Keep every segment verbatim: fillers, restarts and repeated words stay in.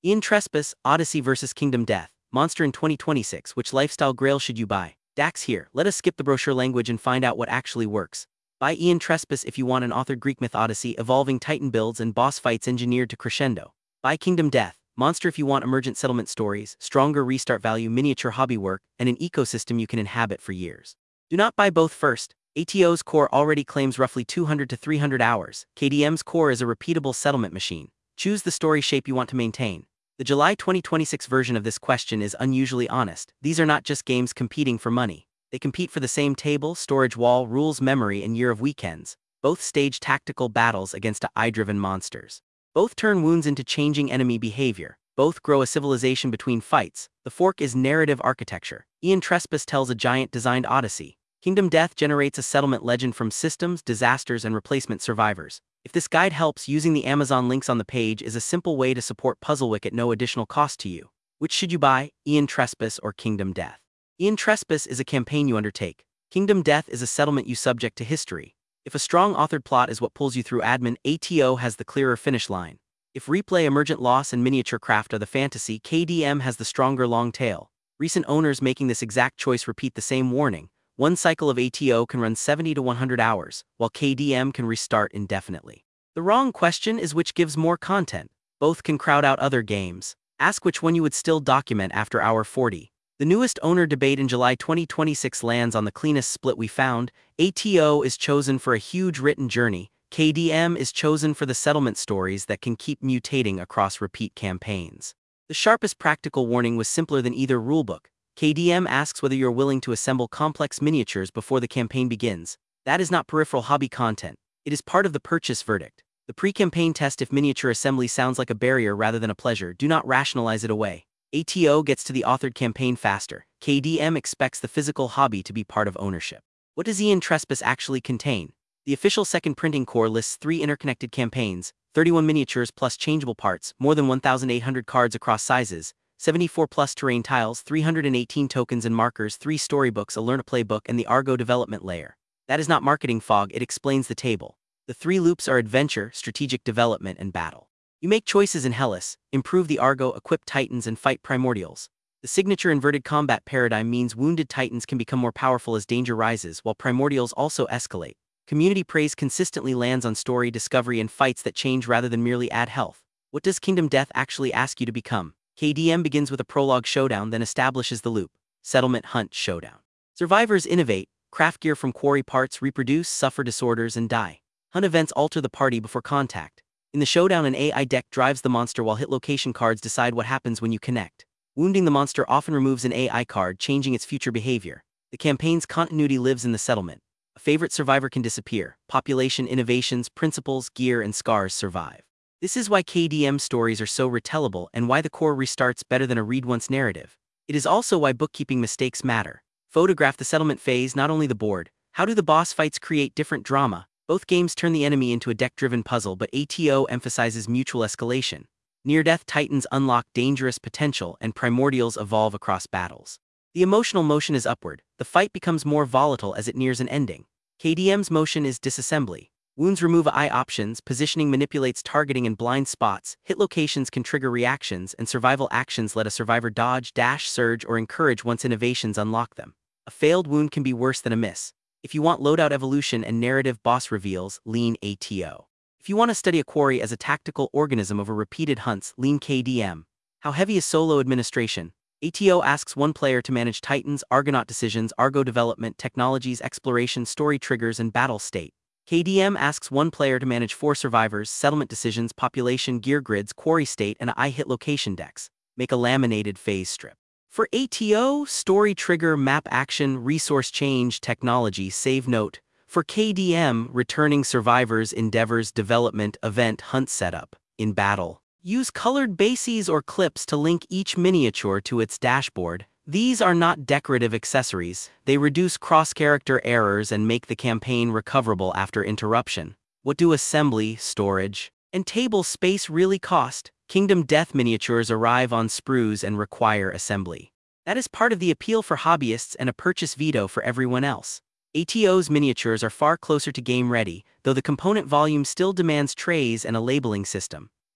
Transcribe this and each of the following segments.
Ian Trespass, Odyssey versus Kingdom Death, Monster in twenty twenty-six, which lifestyle grail should you buy? Dax here, let us skip the brochure language and find out what actually works. Buy Ian Trespass if you want an authored Greek myth Odyssey, evolving Titan builds and boss fights engineered to crescendo. Buy Kingdom Death, Monster if you want emergent settlement stories, stronger restart value, miniature hobby work, and an ecosystem you can inhabit for years. Do not buy both first. A T O's core already claims roughly two hundred to three hundred hours. K D M's core is a repeatable settlement machine. Choose the story shape you want to maintain. The July twenty twenty-six version of this question is unusually honest. These are not just games competing for money. They compete for the same table, storage wall, rules, memory, and year of weekends. Both stage tactical battles against eye-driven monsters. Both turn wounds into changing enemy behavior. Both grow a civilization between fights. The fork is narrative architecture. Ian Trespass tells a giant-designed odyssey. Kingdom Death generates a settlement legend from systems, disasters, and replacement survivors. If this guide helps, using the Amazon links on the page is a simple way to support Puzzlewick at no additional cost to you. Which should you buy, Ian Trespass or Kingdom Death? Ian Trespass is a campaign you undertake. Kingdom Death is a settlement you subject to history. If a strong authored plot is what pulls you through admin, A T O has the clearer finish line. If replay, emergent loss, and miniature craft are the fantasy, K D M has the stronger long tail. Recent owners making this exact choice repeat the same warning. One cycle of A T O can run seventy to one hundred hours, while K D M can restart indefinitely. The wrong question is which gives more content. Both can crowd out other games. Ask which one you would still document after hour forty. The newest owner debate in July twenty twenty-six lands on the cleanest split we found. A T O is chosen for a huge written journey. K D M is chosen for the settlement stories that can keep mutating across repeat campaigns. The sharpest practical warning was simpler than either rulebook. K D M asks whether you're willing to assemble complex miniatures before the campaign begins. That is not peripheral hobby content. It is part of the purchase verdict. The pre-campaign test if miniature assembly sounds like a barrier rather than a pleasure. Do not rationalize it away. A T O gets to the authored campaign faster. K D M expects the physical hobby to be part of ownership. What does Ian Trespass actually contain? The official second printing core lists three interconnected campaigns, thirty-one miniatures plus changeable parts, more than one thousand eight hundred cards across sizes, seventy-four plus terrain tiles, three hundred eighteen tokens and markers, three storybooks, a learn-to-play book, and the Argo development layer. That is not marketing fog, it explains the table. The three loops are adventure, strategic development, and battle. You make choices in Hellas, improve the Argo, equip titans, and fight primordials. The signature inverted combat paradigm means wounded titans can become more powerful as danger rises, while primordials also escalate. Community praise consistently lands on story, discovery, and fights that change rather than merely add health. What does Kingdom Death actually ask you to become? K D M begins with a prologue showdown, then establishes the loop. Settlement Hunt Showdown. Survivors innovate, craft gear from quarry parts, reproduce, suffer disorders, and die. Hunt events alter the party before contact. In the showdown, an A I deck drives the monster while hit location cards decide what happens when you connect. Wounding the monster often removes an A I card, changing its future behavior. The campaign's continuity lives in the settlement. A favorite survivor can disappear. Population, innovations, principles, gear, and scars survive. This is why K D M stories are so retellable and why the core restarts better than a read-once narrative. It is also why bookkeeping mistakes matter. Photograph the settlement phase, not only the board. How do the boss fights create different drama? Both games turn the enemy into a deck-driven puzzle, but A T O emphasizes mutual escalation. Near-death titans unlock dangerous potential, and primordials evolve across battles. The emotional motion is upward. The fight becomes more volatile as it nears an ending. K D M's motion is disassembly. Wounds remove eye options, positioning manipulates targeting and blind spots, hit locations can trigger reactions, and survival actions let a survivor dodge, dash, surge, or encourage once innovations unlock them. A failed wound can be worse than a miss. If you want loadout evolution and narrative boss reveals, lean A T O. If you want to study a quarry as a tactical organism over repeated hunts, lean K D M. How heavy is solo administration? A T O asks one player to manage titans, Argonaut decisions, Argo development, technologies, exploration, story triggers, and battle state. K D M asks one player to manage four survivors, settlement decisions, population, gear grids, quarry state, and I hit location decks. Make a laminated phase strip. For A T O, story trigger, map action, resource change, technology, save note. For K D M, returning survivors, endeavors, development, event, hunt setup. In battle, use colored bases or clips to link each miniature to its dashboard. These are not decorative accessories. They reduce cross-character errors and make the campaign recoverable after interruption. What do assembly, storage, and table space really cost? Kingdom Death miniatures arrive on sprues and require assembly. That is part of the appeal for hobbyists and a purchase veto for everyone else. A T O's miniatures are far closer to game ready, though the component volume still demands trays and a labeling system.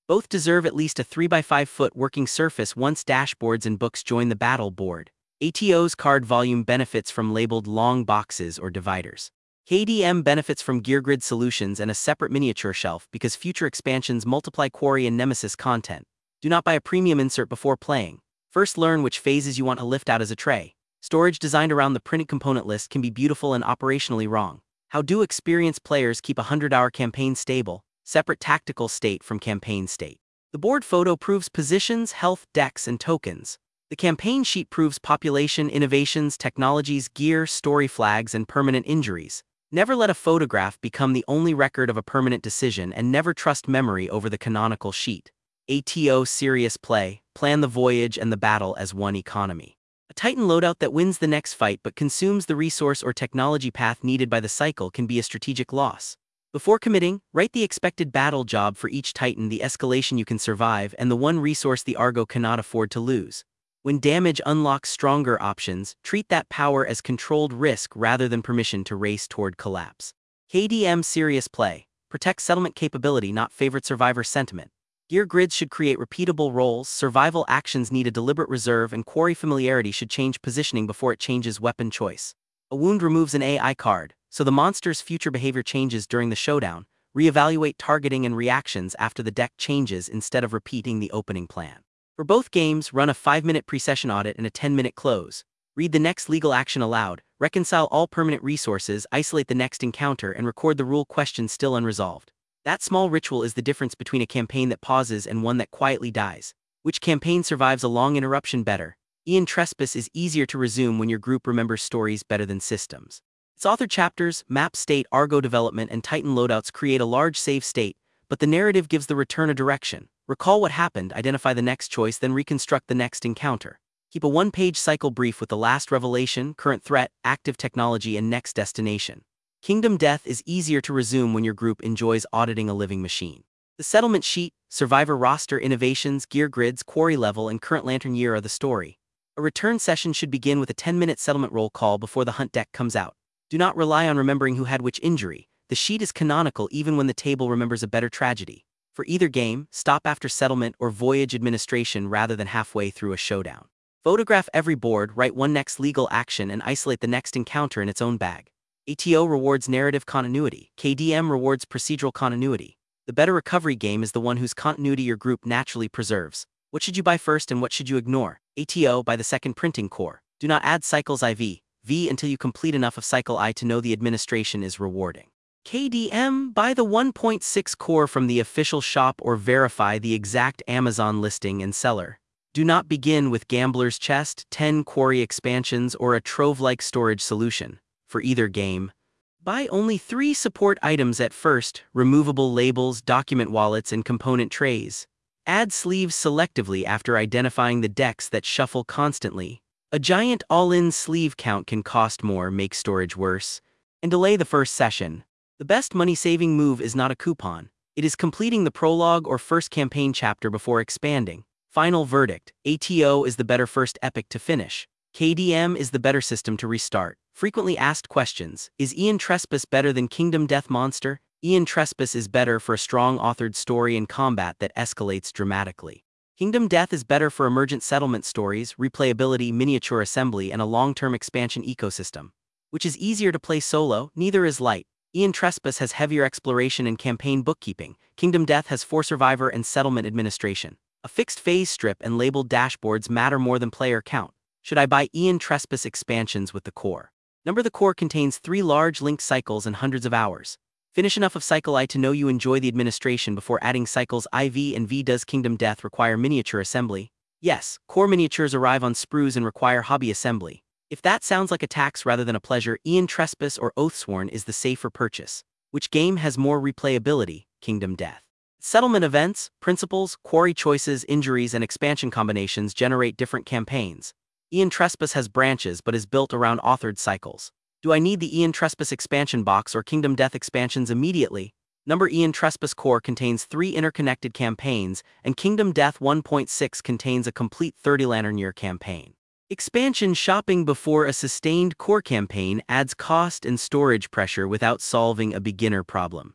Both deserve at least a three by five foot working surface once dashboards and books join the battle board. A T O's card volume benefits from labeled long boxes or dividers. K D M benefits from GearGrid solutions and a separate miniature shelf because future expansions multiply Quarry and Nemesis content. Do not buy a premium insert before playing. First learn which phases you want to lift out as a tray. Storage designed around the printed component list can be beautiful and operationally wrong. How do experienced players keep a one hundred hour campaign stable? Separate tactical state from campaign state. The board photo proves positions, health, decks, and tokens. The campaign sheet proves population, innovations, technologies, gear, story flags, and permanent injuries. Never let a photograph become the only record of a permanent decision, and never trust memory over the canonical sheet. A T O Serious Play, plan the voyage and the battle as one economy. A Titan loadout that wins the next fight but consumes the resource or technology path needed by the cycle can be a strategic loss. Before committing, write the expected battle job for each Titan, the escalation you can survive, and the one resource the Argo cannot afford to lose. When damage unlocks stronger options, treat that power as controlled risk rather than permission to race toward collapse. K D M Serious Play, protect settlement capability, not favorite survivor sentiment. Gear grids should create repeatable roles, survival actions need a deliberate reserve, and Quarry familiarity should change positioning before it changes weapon choice. A wound removes an A I card, so the monster's future behavior changes during the showdown. Reevaluate targeting and reactions after the deck changes instead of repeating the opening plan. For both games, run a five minute pre-session audit and a ten minute close. Read the next legal action aloud, reconcile all permanent resources, isolate the next encounter, and record the rule question still unresolved. That small ritual is the difference between a campaign that pauses and one that quietly dies. Which campaign survives a long interruption better? Ian Trespass is easier to resume when your group remembers stories better than systems. Its authored chapters, map state, Argo development, and Titan loadouts create a large save state, but the narrative gives the return a direction. Recall what happened, identify the next choice, then reconstruct the next encounter. Keep a one-page cycle brief with the last revelation, current threat, active technology, and next destination. Kingdom Death is easier to resume when your group enjoys auditing a living machine. The settlement sheet, survivor roster, innovations, gear grids, quarry level, and current lantern year are the story. A return session should begin with a ten minute settlement roll call before the hunt deck comes out. Do not rely on remembering who had which injury. The sheet is canonical even when the table remembers a better tragedy. For either game, stop after settlement or voyage administration rather than halfway through a showdown. Photograph every board, write one next legal action, and isolate the next encounter in its own bag. A T O rewards narrative continuity. K D M rewards procedural continuity. The better recovery game is the one whose continuity your group naturally preserves. What should you buy first and what should you ignore? A T O buy the second printing core. Do not add cycles I V, V until you complete enough of cycle I to know the administration is rewarding. K D M buy the one point six core from the official shop or verify the exact Amazon listing and seller. Do not begin with Gambler's Chest, ten Quarry expansions, or a Trove-like storage solution. For either game, buy only three support items at first: removable labels, document wallets, and component trays. Add sleeves selectively after identifying the decks that shuffle constantly. A giant all-in sleeve count can cost more, make storage worse, and delay the first session. The best money-saving move is not a coupon. It is completing the prologue or first campaign chapter before expanding. Final verdict: A T O is the better first epic to finish. K D M is the better system to restart. Frequently asked questions: is Ian Trespass better than Kingdom Death Monster? Ian Trespass is better for a strong authored story and combat that escalates dramatically. Kingdom Death is better for emergent settlement stories, replayability, miniature assembly, and a long-term expansion ecosystem. Which is easier to play solo? Neither is light. Ian Trespass has heavier exploration and campaign bookkeeping. Kingdom Death has for survivor and settlement administration. A fixed phase strip and labeled dashboards matter more than player count. Should I buy Ian Trespass expansions with the core? Number: the core contains three large linked cycles and hundreds of hours. Finish enough of Cycle I to know you enjoy the administration before adding Cycles I V and V. Does Kingdom Death require miniature assembly? Yes, core miniatures arrive on sprues and require hobby assembly. If that sounds like a tax rather than a pleasure, Ian Trespass or Oathsworn is the safer purchase. Which game has more replayability? Kingdom Death. Settlement events, principles, quarry choices, injuries, and expansion combinations generate different campaigns. Ian Trespass has branches but is built around authored cycles. Do I need the Ian Trespass expansion box or Kingdom Death expansions immediately? Number: Ian Trespass core contains three interconnected campaigns, and Kingdom Death one point six contains a complete thirty lantern year campaign. Expansion shopping before a sustained core campaign adds cost and storage pressure without solving a beginner problem.